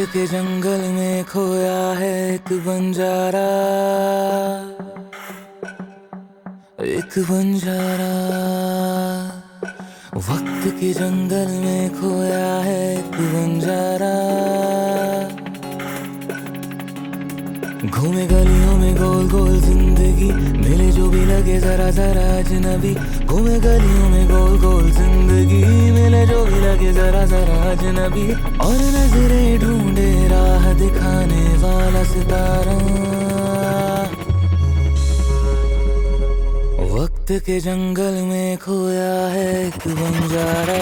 के जंगल में खोया है एक बंजारा, एक बंजारा। वक्त के जंगल में खोया है एक बंजारा। घूमे गलियों में गोल गोल जिंदगी, मिले जो भी लगे जरा जरा अजनबी। घूमे गलियों में गोल गोल जिंदगी, मिले जो भी लगे जरा जरा अजनबी। और नजरें ढूंढे राह दिखाने वाला सितारा। वक्त के जंगल में खोया है एक बंजारा।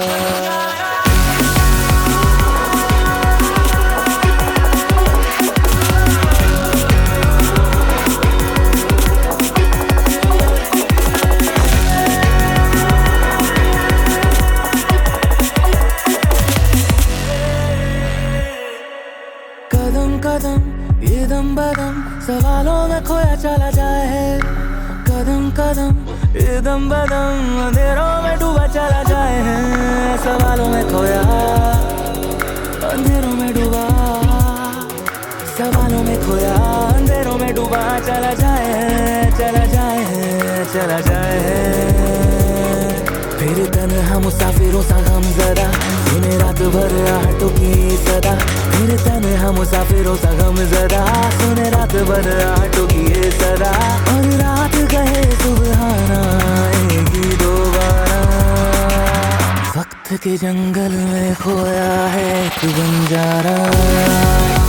कदम कदम ये दम बदम सवालों में खोया चला जाए है। कदम कदम ये दम बदम अंधेरों में डूबा चला जाए है। सवालों में खोया अंधेरों में डूबा, सवालों में खोया अंधेरों में डूबा चला जाए है, चला जाए है, चला जाए है। फिर तन्हा मुसाफिरों सा गम जरा, सुने रात भर आहटों की सदा। फिर तन्हा मुसाफिरों सा गम जरा, सुने रात भर आहटों की ये सदा। और रात कहे सुबहाना आएगी दोबारा। वक्त के जंगल में खोया है एक बंजारा।